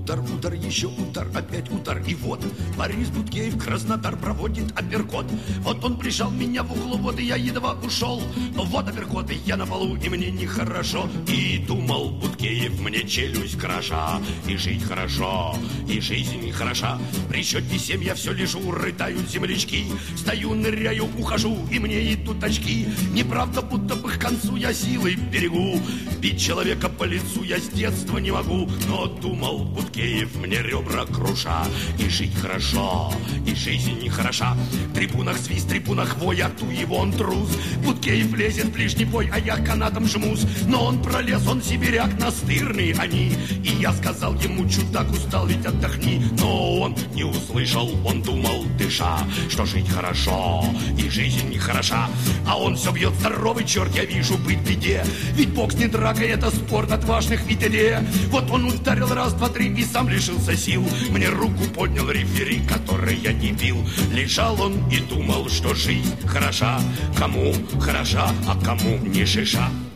удар, удар, еще удар, опять удар. И вот Борис Будкеев Краснодар проводит апперкот. Вот он прижал меня в углу, вот и я едва ушел. Но вот апперкот, и я на полу, и мне нехорошо. И думал Будкеев, мне челюсть кроша. И жить хорошо, и жизнь хороша. При счете 7 я все лежу, рыдают землячки. Стою, ныряю, ухожу, и мне идут очки. Неправда, будто бы к концу я силой берегу. Бить человека по лицу я с детства не могу. Но думал Будкеев, мне ребра круша. И жить хорошо, и жизнь не хороша. В трибунах свист, в трибунах вой, а ту его он трус. Будкеев лезет в ближний бой, а я канатом жмусь. Но он пролез, он сибиряк, настырный они. И я сказал ему, чудак, устал, ведь отдохни. Но он не услышал, он думал, дыша, что жить хорошо, и жизнь не хороша. А он все бьет, здоровый черт, я вижу, быть в беде. Ведь бокс не драка, это спорт отважных вителей. Вот он ударил раз, два, три и сам лишился сил. Мне руку поднял рефери, который я не бил. Лежал он и думал, что жизнь хороша. Кому хороша, а кому не шиша.